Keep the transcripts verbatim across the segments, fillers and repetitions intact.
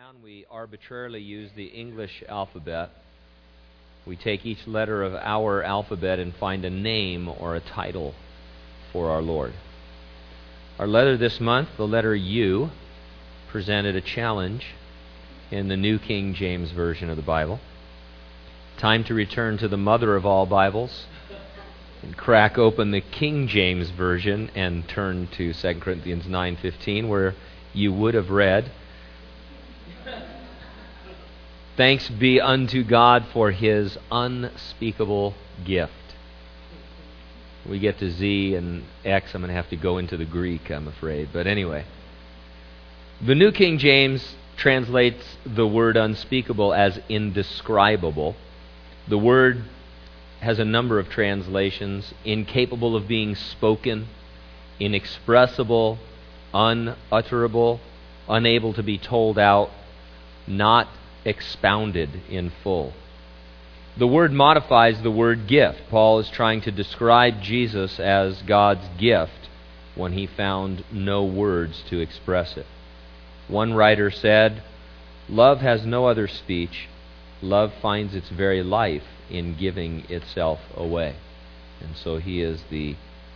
town, we arbitrarily use the English alphabet. We take each letter of our alphabet and find a name or a title for our Lord. Our letter this month, the letter U, presented a challenge in the New King James Version of the Bible. Time to return to the mother of all Bibles and crack open the King James Version and turn to Second Corinthians nine fifteen, where you would have read, "Thanks be unto God for His unspeakable gift." We get to Z and X, I'm going to have to go into the Greek, I'm afraid. But anyway, the New King James translates the word unspeakable as indescribable. The word has a number of translations: incapable of being spoken, inexpressible, unutterable, unable to be told out, not expounded in full. The word modifies the word gift. Paul is trying to describe Jesus as God's gift when he found no words to express it. One writer said, "Love has no other speech. Love finds its very life in giving itself away." And so he is the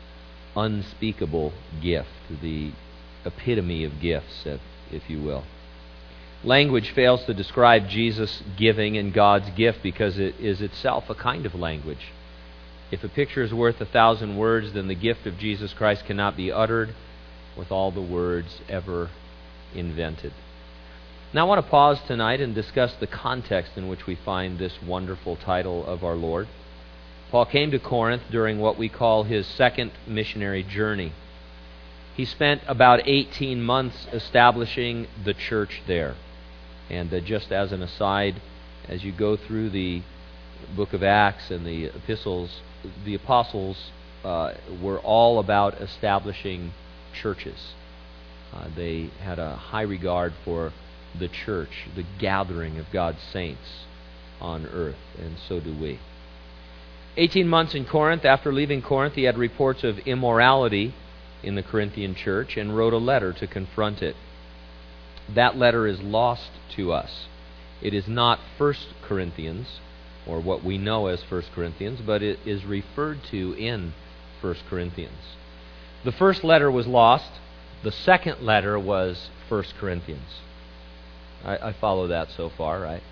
unspeakable gift, the epitome of gifts, if, if you will. Language fails to describe Jesus' giving and God's gift because it is itself a kind of language. If a picture is worth a thousand words, then the gift of Jesus Christ cannot be uttered with all the words ever invented. Now I want to pause tonight and discuss the context in which we find this wonderful title of our Lord. Paul came to Corinth during what we call his second missionary journey. He spent about eighteen months establishing the church there. And uh, just as an aside, as you go through the book of Acts and the epistles, the apostles uh, were all about establishing churches. Uh, they had a high regard for the church, the gathering of God's saints on earth, and so do we. Eighteen months in Corinth. After leaving Corinth, he had reports of immorality in the Corinthian church and wrote a letter to confront it. That letter is lost to us. It is not First Corinthians, or what we know as First Corinthians, but it is referred to in First Corinthians. The first letter was lost. The second letter was First Corinthians. I, I follow that so far, right?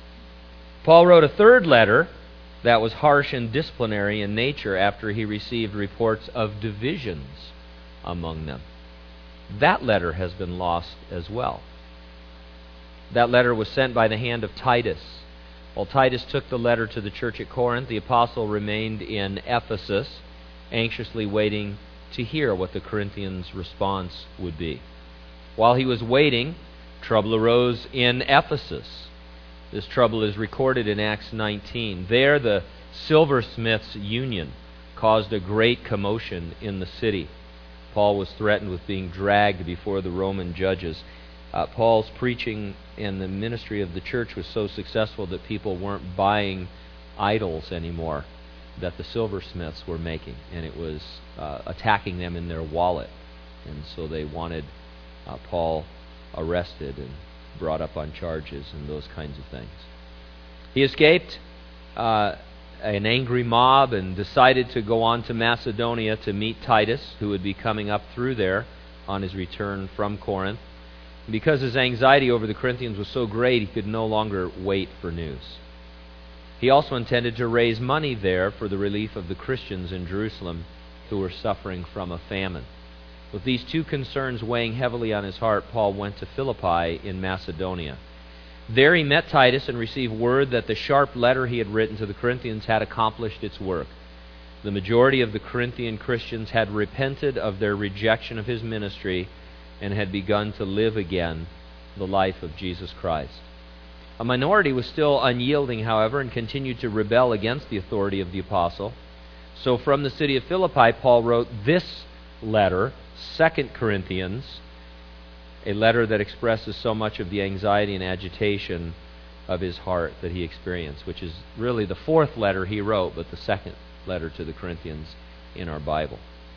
Paul wrote a third letter that was harsh and disciplinary in nature after he received reports of divisions among them. That letter has been lost as well. That letter was sent by the hand of Titus. While Titus took the letter to the church at Corinth, the apostle remained in Ephesus, anxiously waiting to hear what the Corinthians' response would be. While he was waiting, trouble arose in Ephesus. This trouble is recorded in Acts nineteen. There, the silversmiths' union caused a great commotion in the city. Paul was threatened with being dragged before the Roman judges. Uh, Paul's preaching and the ministry of the church was so successful that people weren't buying idols anymore that the silversmiths were making, and it was uh, attacking them in their wallet. And so they wanted uh, Paul arrested and brought up on charges and those kinds of things. He escaped uh, an angry mob and decided to go on to Macedonia to meet Titus, who would be coming up through there on his return from Corinth. Because his anxiety over the Corinthians was so great, he could no longer wait for news. He also intended to raise money there for the relief of the Christians in Jerusalem who were suffering from a famine. With these two concerns weighing heavily on his heart, Paul went to Philippi in Macedonia. There he met Titus and received word that the sharp letter he had written to the Corinthians had accomplished its work. The majority of the Corinthian Christians had repented of their rejection of his ministry and had begun to live again the life of Jesus Christ. A minority was still unyielding, however, and continued to rebel against the authority of the apostle. So from the city of Philippi, Paul wrote this letter, Second Corinthians, a letter that expresses so much of the anxiety and agitation of his heart that he experienced, which is really the fourth letter he wrote, but the second letter to the Corinthians in our Bible.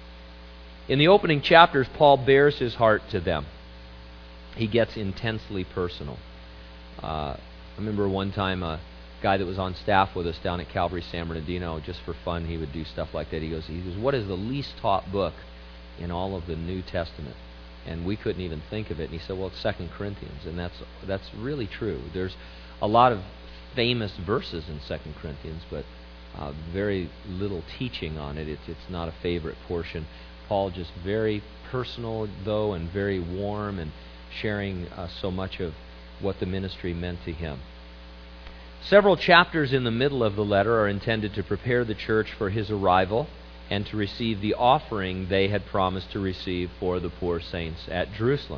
In the opening chapters, Paul bears his heart to them. He gets intensely personal. Uh, I remember one time a guy that was on staff with us down at Calvary San Bernardino, just for fun, he would do stuff like that. He goes, he goes, what is the least taught book in all of the New Testament? And we couldn't even think of it. And he said, well, it's Second Corinthians. And that's that's really true. There's a lot of famous verses in Second Corinthians, but uh, very little teaching on it. It's, it's not a favorite portion. Paul just very personal, though, and very warm, and sharing uh, so much of what the ministry meant to him. Several chapters in the middle of the letter are intended to prepare the church for his arrival and to receive the offering they had promised to receive for the poor saints at Jerusalem.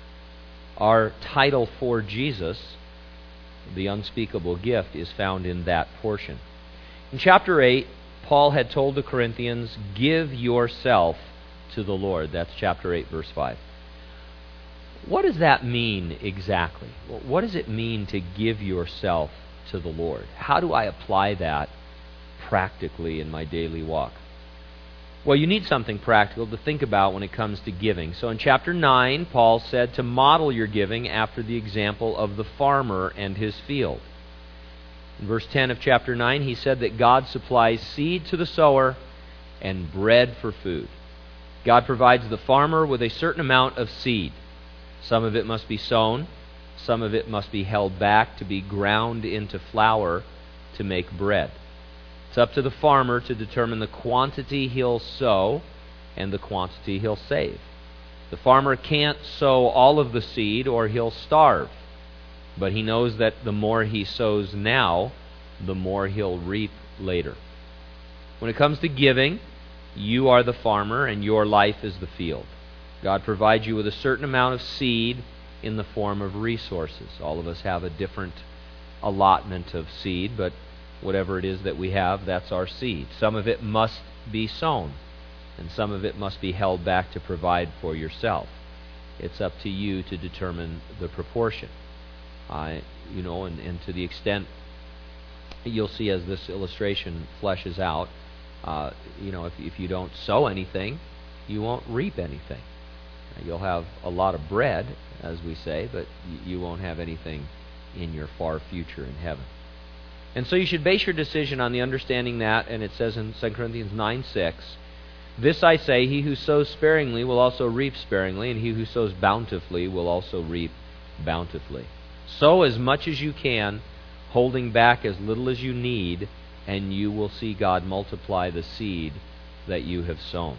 Our title for Jesus, the unspeakable gift, is found in that portion. In chapter eight, Paul had told the Corinthians, give yourself to the Lord. That's chapter eight, verse five. What does that mean exactly? What does it mean to give yourself to the Lord? How do I apply that practically in my daily walk? Well, you need something practical to think about when it comes to giving. So in chapter nine, Paul said to model your giving after the example of the farmer and his field. In verse ten of chapter nine, he said that God supplies seed to the sower and bread for food. God provides the farmer with a certain amount of seed. Some of it must be sown. Some of it must be held back to be ground into flour to make bread. It's up to the farmer to determine the quantity he'll sow and the quantity he'll save. The farmer can't sow all of the seed or he'll starve. But he knows that the more he sows now, the more he'll reap later. When it comes to giving, you are the farmer and your life is the field. God provides you with a certain amount of seed in the form of resources. All of us have a different allotment of seed, but whatever it is that we have, that's our seed. Some of it must be sown, and some of it must be held back to provide for yourself. It's up to you to determine the proportion. Uh, you know, and, and to the extent you'll see as this illustration fleshes out, uh, you know, if, if you don't sow anything, you won't reap anything. You'll have a lot of bread, as we say, but you won't have anything in your far future in heaven. And so you should base your decision on the understanding that, and it says in Second Corinthians nine six, this I say, he who sows sparingly will also reap sparingly, and he who sows bountifully will also reap bountifully. Sow as much as you can, holding back as little as you need, and you will see God multiply the seed that you have sown.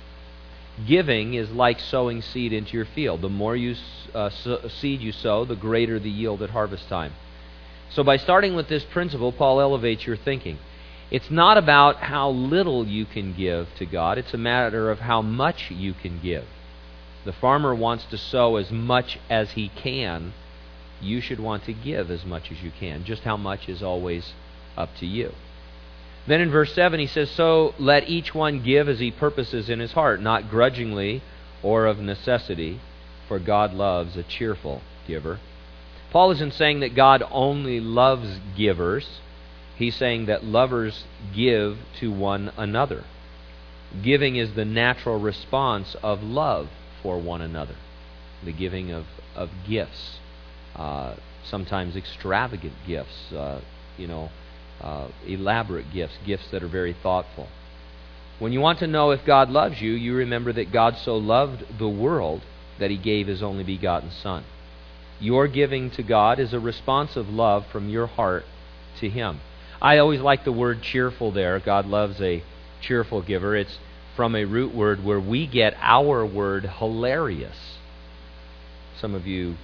Giving is like sowing seed into your field. The more you uh, so, seed you sow, the greater the yield at harvest time. So by starting with this principle, Paul elevates your thinking. It's not about how little you can give to God. It's a matter of how much you can give. The farmer wants to sow as much as he can. You should want to give as much as you can. Just how much is always up to you. Then in verse seven he says, so let each one give as he purposes in his heart, not grudgingly or of necessity, for God loves a cheerful giver. Paul isn't saying that God only loves givers. He's saying that lovers give to one another. Giving is the natural response of love for one another. The giving of, of gifts, uh, sometimes extravagant gifts, uh, you know, Uh, elaborate gifts, gifts that are very thoughtful. When you want to know if God loves you, you remember that God so loved the world that he gave his only begotten Son. Your giving to God is a response of love from your heart to him. I always like the word cheerful there. God loves a cheerful giver. It's from a root word where we get our word hilarious. Some of you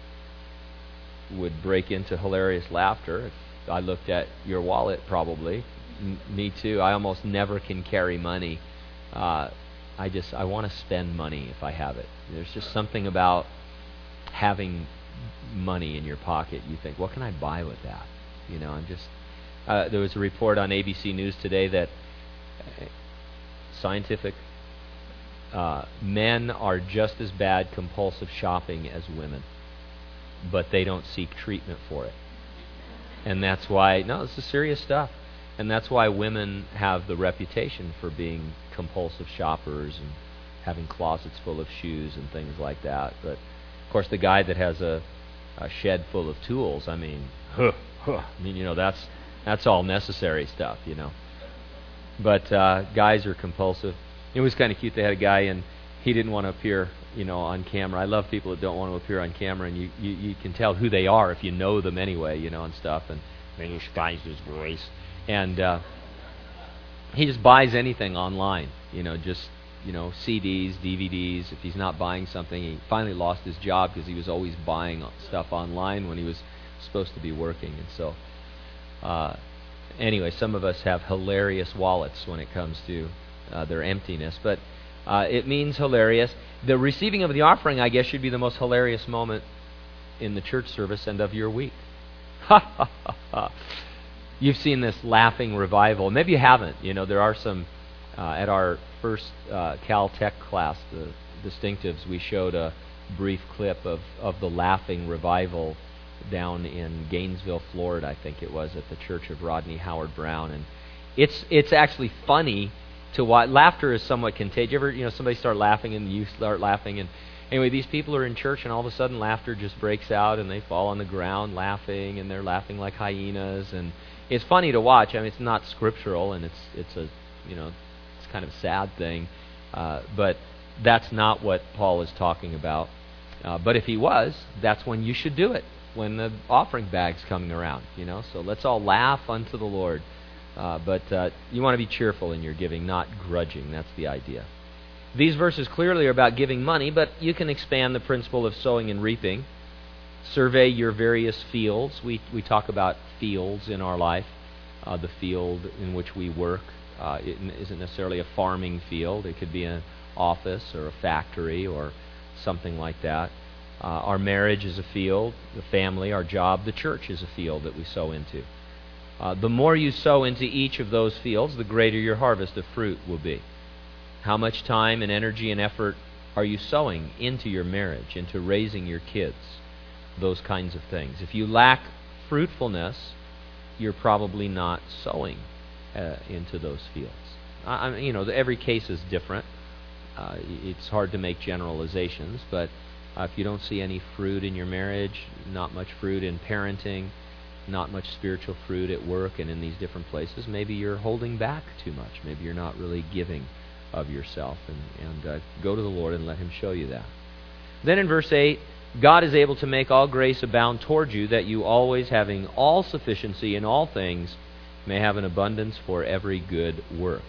would break into hilarious laughter. I looked at your wallet, probably. M- me too. I almost never can carry money. Uh, I just, I want to spend money if I have it. There's just something about having money in your pocket. You think, what can I buy with that? You know, I'm just, uh, there was a report on A B C News today that uh, scientific uh, men are just as bad compulsive shopping as women, but they don't seek treatment for it. And that's why, no, this is serious stuff. And that's why women have the reputation for being compulsive shoppers and having closets full of shoes and things like that. But, of course, the guy that has a a shed full of tools. I mean, huh, huh. I mean, you know, that's that's all necessary stuff, you know. But uh, guys are compulsive. It was kind of cute. They had a guy, and he didn't want to appear, you know, on camera. I love people that don't want to appear on camera, and you, you, you can tell who they are if you know them anyway, you know, and stuff. And then he disguised his voice. And uh, he just buys anything online, you know, just, you know, C Ds, D V Ds. If he's not buying something, he finally lost his job because he was always buying stuff online when he was supposed to be working. And so, uh, anyway, some of us have hilarious wallets when it comes to uh, their emptiness. But uh, it means hilarious. The receiving of the offering, I guess, should be the most hilarious moment in the church service and of your week. Ha ha ha ha. You've seen this laughing revival. Maybe you haven't. You know, there are some, uh, at our first uh, Caltech class, the distinctives, we showed a brief clip of, of the laughing revival down in Gainesville, Florida, I think it was, at the Church of Rodney Howard Brown. And it's it's actually funny to watch. Laughter is somewhat contagious. You ever, you know, somebody start laughing and you start laughing, and anyway, these people are in church, and all of a sudden laughter just breaks out, and they fall on the ground laughing, and they're laughing like hyenas, and it's funny to watch. I mean, it's not scriptural, and it's it's a, you know, it's kind of a sad thing, uh, but that's not what Paul is talking about. Uh, but if he was, that's when you should do it, when the offering bag's coming around, you know. So let's all laugh unto the Lord. Uh, but uh, you want to be cheerful in your giving, not grudging. That's the idea. These verses clearly are about giving money, but you can expand the principle of sowing and reaping. Survey your various fields. We we talk about fields in our life. Uh, the field in which we work uh, it isn't necessarily a farming field. It could be an office or a factory or something like that. Uh, our marriage is a field. The family, our job, the church is a field that we sow into. Uh, the more you sow into each of those fields, the greater your harvest of fruit will be. How much time and energy and effort are you sowing into your marriage, into raising your kids? Those kinds of things. If you lack fruitfulness, you're probably not sowing uh, into those fields. I, I, you know, every case is different. Uh, it's hard to make generalizations, but uh, if you don't see any fruit in your marriage, not much fruit in parenting, not much spiritual fruit at work and in these different places, maybe you're holding back too much. Maybe you're not really giving of yourself, and, and uh, go to the Lord and let Him show you that. Then in verse eight, God is able to make all grace abound toward you, that you always, having all sufficiency in all things, may have an abundance for every good work.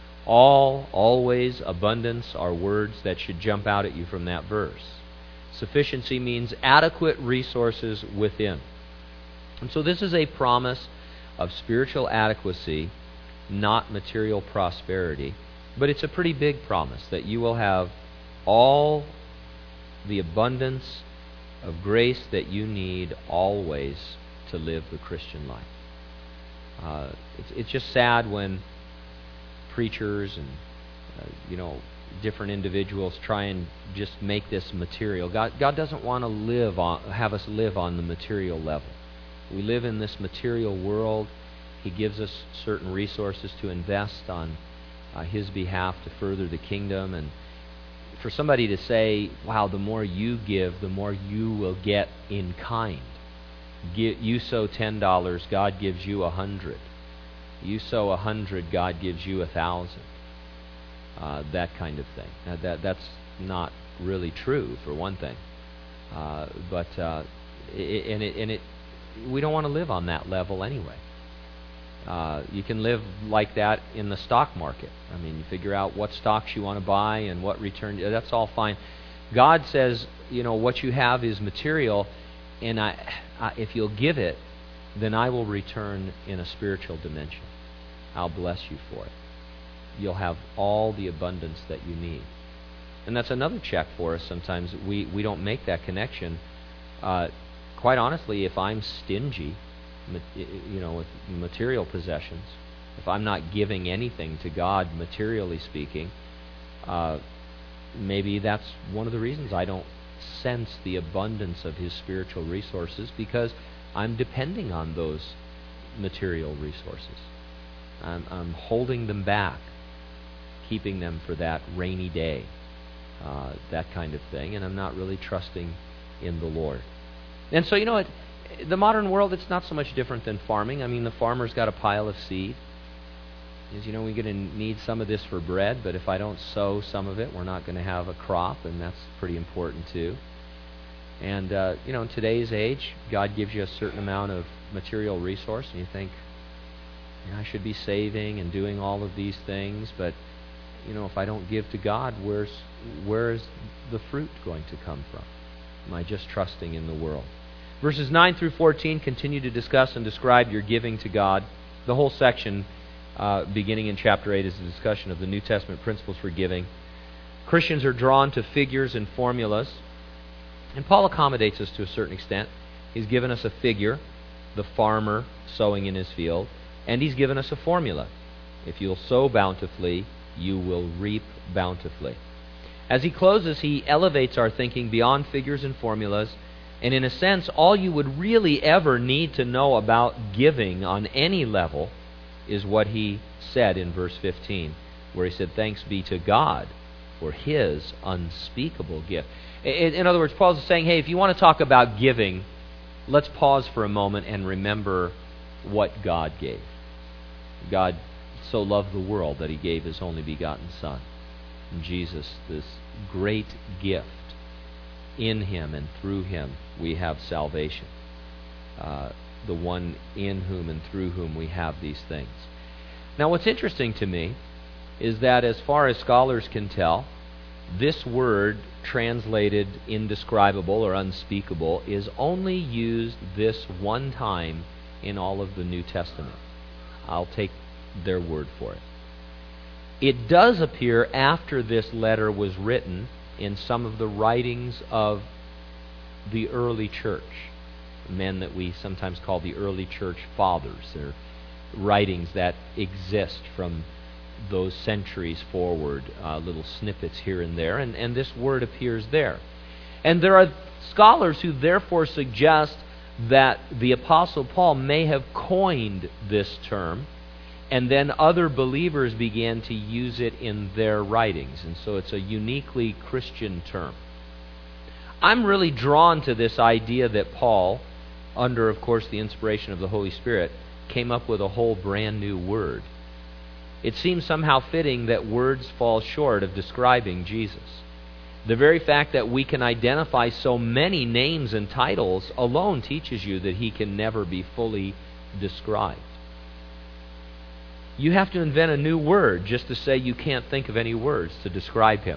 All, always, abundance are words that should jump out at you from that verse. Sufficiency means adequate resources within. And so this is a promise of spiritual adequacy, not material prosperity. But it's a pretty big promise that you will have all the abundance of grace that you need always to live the Christian life. Uh, it's, it's just sad when preachers and uh, you know different individuals try and just make this material. God, God doesn't want to live on, have us live on the material level. We live in this material world. He gives us certain resources to invest on Uh, His behalf to further the kingdom. And for somebody to say, wow, the more you give, the more you will get in kind. Get, you sow ten dollars, God gives you a hundred. You sow a hundred, God gives you a thousand. Uh, that kind of thing. Now, that that's not really true, for one thing. Uh, but uh, it, and it and it we don't want to live on that level anyway. Uh, you can live like that in the stock market. I mean, you figure out what stocks you want to buy and what return. That's all fine. God says, you know, what you have is material, and I, I, if you'll give it, then I will return in a spiritual dimension. I'll bless you for it. You'll have all the abundance that you need. And that's another check for us. Sometimes we, we don't make that connection. Uh, quite honestly, if I'm stingy, you know, with material possessions, if I'm not giving anything to God, materially speaking, uh, maybe that's one of the reasons I don't sense the abundance of His spiritual resources, because I'm depending on those material resources. I'm, I'm holding them back, keeping them for that rainy day, uh, that kind of thing, and I'm not really trusting in the Lord. And so, you know, it, the modern world, it's not so much different than farming. I mean, the farmer's got a pile of seed. Is, you know, we're going to need some of this for bread, but if I don't sow some of it, we're not going to have a crop, and that's pretty important too. And, uh, you know, in today's age, God gives you a certain amount of material resource, and you think, you know, I should be saving and doing all of these things, but, you know, if I don't give to God, where's where's the fruit going to come from? Am I just trusting in the world? Verses nine through fourteen continue to discuss and describe your giving to God. The whole section, uh, beginning in chapter eight, is a discussion of the New Testament principles for giving. Christians are drawn to figures and formulas, and Paul accommodates us to a certain extent. He's given us a figure, the farmer sowing in his field, and he's given us a formula. If you'll sow bountifully, you will reap bountifully. As he closes, he elevates our thinking beyond figures and formulas, and in a sense, all you would really ever need to know about giving on any level is what he said in verse fifteen, where he said, "Thanks be to God for His unspeakable gift." In, in other words, Paul's saying, hey, if you want to talk about giving, let's pause for a moment and remember what God gave. God so loved the world that He gave His only begotten Son. And Jesus, this great gift. In Him and through Him we have salvation. Uh, the one in whom and through whom we have these things. Now what's interesting to me is that as far as scholars can tell, this word translated indescribable or unspeakable is only used this one time in all of the New Testament. I'll take their word for it. It does appear after this letter was written in some of the writings of the early church, men that we sometimes call the early church fathers. They're writings that exist from those centuries forward, uh, little snippets here and there, and, and this word appears there. And there are scholars who therefore suggest that the Apostle Paul may have coined this term, and then other believers began to use it in their writings. And so it's a uniquely Christian term. I'm really drawn to this idea that Paul, under, of course, the inspiration of the Holy Spirit, came up with a whole brand new word. It seems somehow fitting that words fall short of describing Jesus. The very fact that we can identify so many names and titles alone teaches you that He can never be fully described. You have to invent a new word just to say you can't think of any words to describe Him.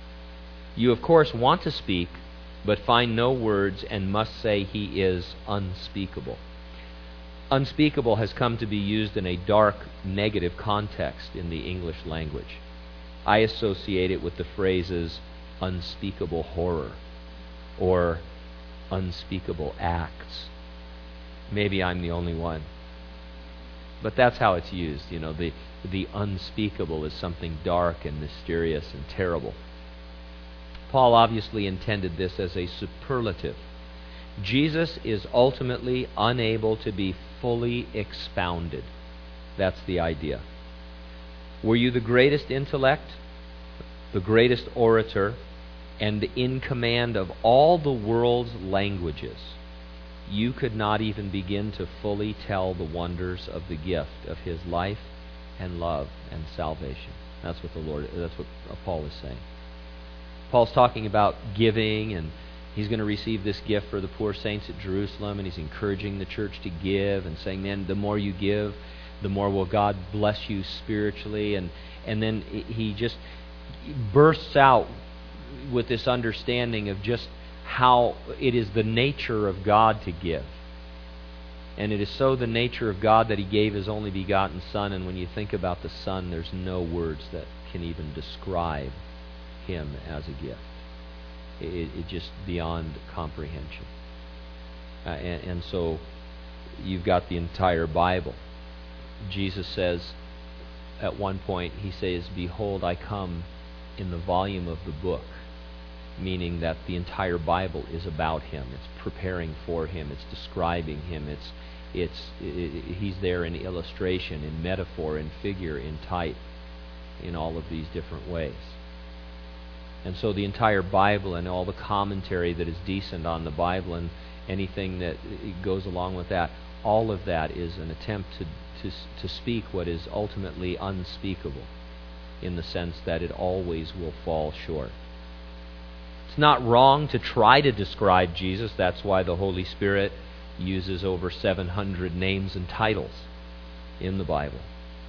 You, of course, want to speak, but find no words and must say He is unspeakable. Unspeakable has come to be used in a dark, negative context in the English language. I associate it with the phrases unspeakable horror or unspeakable acts. Maybe I'm the only one. But that's how it's used. You know, the, the unspeakable is something dark and mysterious and terrible. Paul obviously intended this as a superlative. Jesus is ultimately unable to be fully expounded. That's the idea. Were you the greatest intellect, the greatest orator, and in command of all the world's languages, you could not even begin to fully tell the wonders of the gift of His life and love and salvation. That's what the Lord, that's what Paul is saying. Paul's talking about giving, and he's going to receive this gift for the poor saints at Jerusalem, and he's encouraging the church to give and saying, man, the more you give, the more will God bless you spiritually. And, and then he just bursts out with this understanding of just how it is the nature of God to give. And it is so the nature of God that He gave His only begotten Son, and when you think about the Son, there's no words that can even describe Him as a gift. It, it just beyond comprehension. Uh, and, and so you've got the entire Bible. Jesus says at one point, He says, "Behold, I come in the volume of the book," meaning that the entire Bible is about Him. It's preparing for Him. It's describing Him. It's, it's, it, He's there in illustration, in metaphor, in figure, in type, in all of these different ways. And so the entire Bible and all the commentary that is decent on the Bible, and, anything that goes along with that, all of that is an attempt to, to, to speak what is ultimately unspeakable, in the sense that it always will fall short. It's not wrong to try to describe Jesus. That's why the Holy Spirit uses over seven hundred names and titles in the Bible.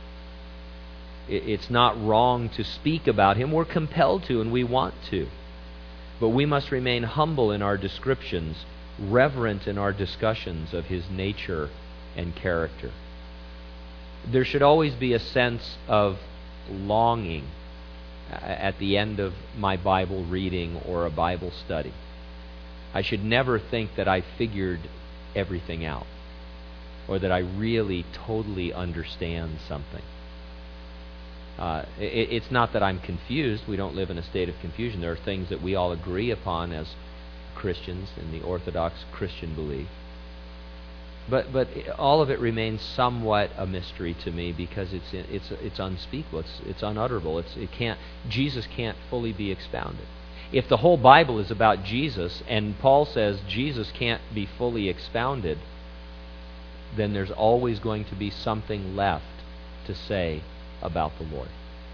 It's not wrong to speak about Him. We're compelled to, and we want to. But we must remain humble in our descriptions, reverent in our discussions of His nature and character. There should always be a sense of longing at the end of my Bible reading or a Bible study. I should never think that I figured everything out, or that I really totally understand something. Uh, it, it's not that I'm confused. We don't live in a state of confusion. There are things that we all agree upon as Christians in the Orthodox Christian belief. But but all of it remains somewhat a mystery to me, because it's it's it's unspeakable. It's it's unutterable. It's it can't Jesus can't fully be expounded. If the whole Bible is about Jesus, and Paul says Jesus can't be fully expounded, then there's always going to be something left to say about the Lord.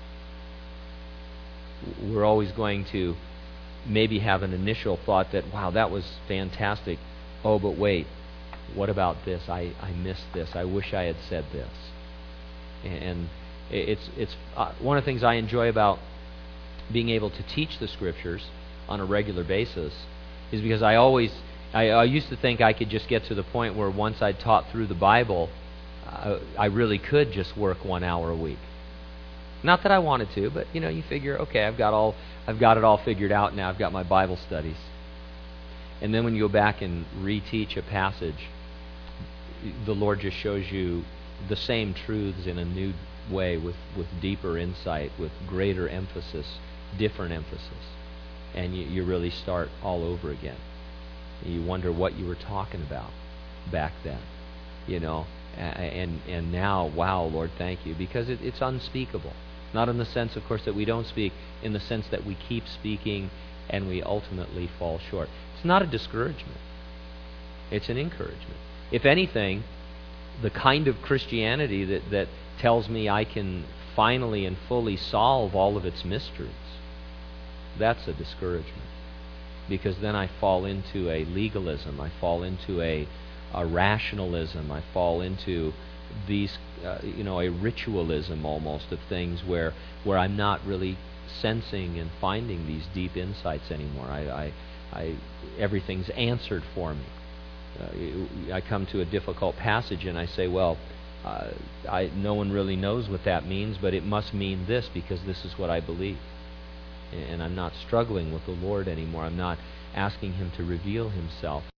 We're always going to maybe have an initial thought that, wow, that was fantastic. Oh, but wait, what about this? I, I missed this. I wish I had said this. And it's it's uh, one of the things I enjoy about being able to teach the Scriptures on a regular basis is because I always I, I used to think I could just get to the point where once I'd taught through the Bible, uh, I really could just work one hour a week. Not that I wanted to, but you know, you figure, okay, I've got all I've got it all figured out now. I've got my Bible studies. And then when you go back and reteach a passage, the Lord just shows you the same truths in a new way, with, with deeper insight, with greater emphasis, different emphasis. And you, you really start all over again. You wonder what you were talking about back then, you know. And and now, wow, Lord, thank you, because it, it's unspeakable. Not in the sense, of course, that we don't speak, in the sense that we keep speaking and we ultimately fall short. It's not a discouragement. It's an encouragement. If anything, the kind of Christianity that, that tells me I can finally and fully solve all of its mysteries, that's a discouragement. Because then I fall into a legalism, I fall into a, a rationalism, I fall into these, uh, you know, a ritualism almost of things where where I'm not really sensing and finding these deep insights anymore. I, I, I everything's answered for me. Uh, I come to a difficult passage and I say, well, uh, I, no one really knows what that means, but it must mean this because this is what I believe. And I'm not struggling with the Lord anymore. I'm not asking Him to reveal Himself.